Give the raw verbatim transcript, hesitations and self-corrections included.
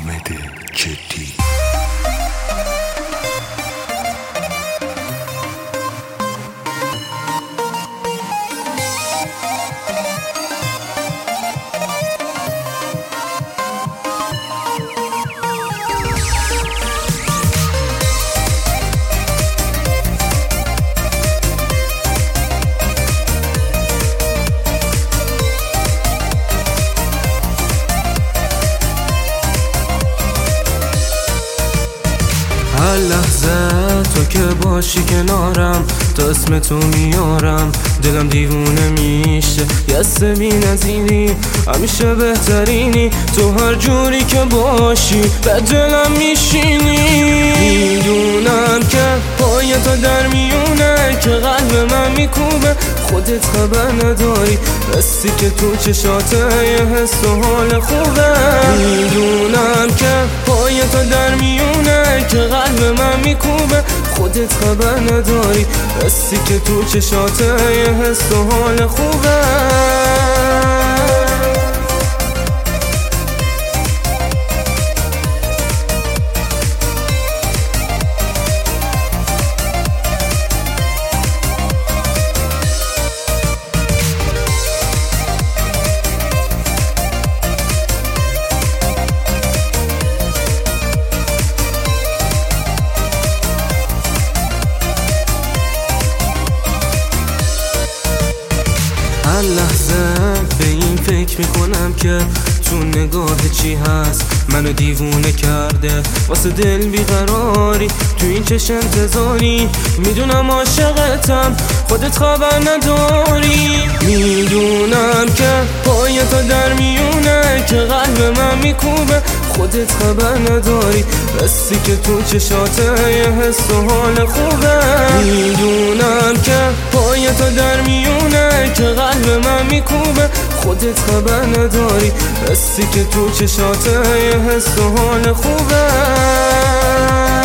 حامد جدی. هر لحظه تو که باشی کنارم، تا اسم تو میارم دلم دیوونه میشه. یست بی نظیری همیشه بهترینی، تو هر جوری که باشی به دلم میشینی. میدونم که پای تو در میونه، که قلب من میکوبه خودت خبر نداری، بستی که تو چشاته یه حس و حال خوبه. میدونم که پای تو در میونه، که قلب من میکوبه خودت خبر نداری، بستی که تو چشاته یه حس و حال خوبه. هر لحظه به این فکر میکنم که تو نگاه چی هست منو دیوونه کرده، واسه دل بیقراری تو این چش انتظاری. میدونم عاشقتم خودت خبر نداری، میدونم که پای تو در میونه، که قلب من میکوبه خودت خبر نداری، بستی که تو چشاته یه حس و حال خوبه. میدونم که پای تو در میونه، که قلب من میکوبه خودت خبر نداری، بستی که تو چشاته یه حس و حال خوبه.